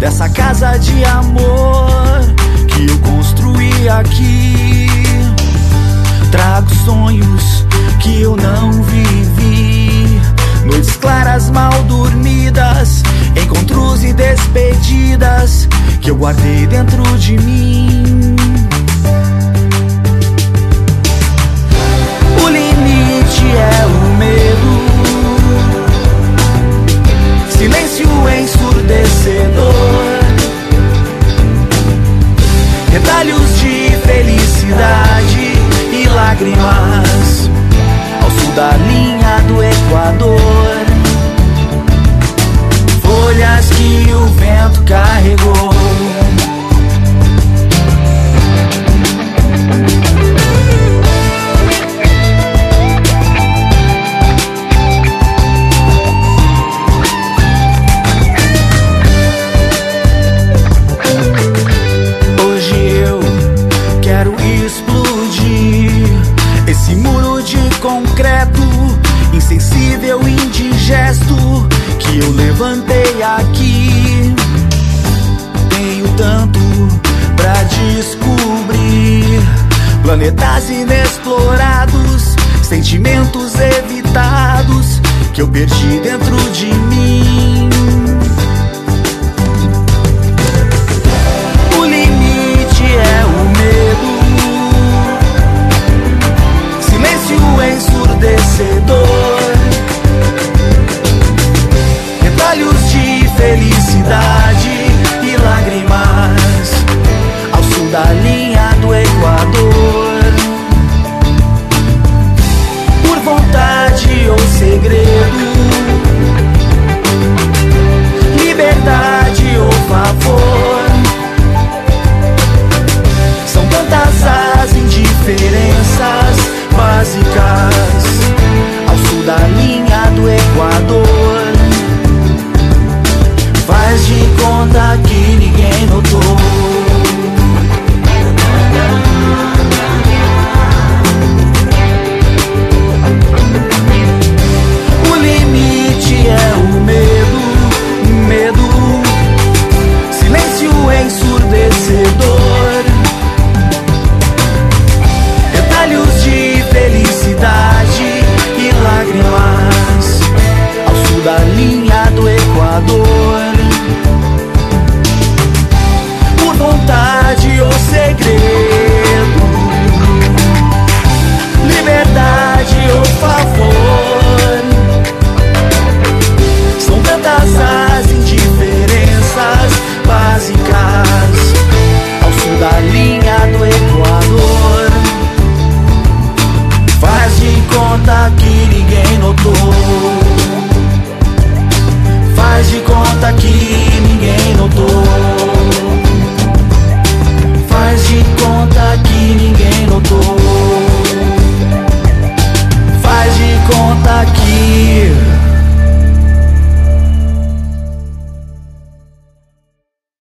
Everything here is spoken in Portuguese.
dessa casa de amor que eu construí aqui. Trago sonhos que eu não vivi, noites claras mal dormidas, encontros e despedidas que eu guardei dentro de mim. O limite é o medo, silêncio ensurdecedor, retalhos de felicidade e lágrimas ao sul da linha do Equador, folhas que o vento carregou. Insensível, indigesto que eu levantei aqui. Tenho tanto pra descobrir, planetas inexplorados, sentimentos evitados que eu perdi dentro de mim. O limite é o medo, silêncio ensurdecedor, retalhos de felicidade e lágrimas ao sul da linha do Equador, por vontade ou segredo,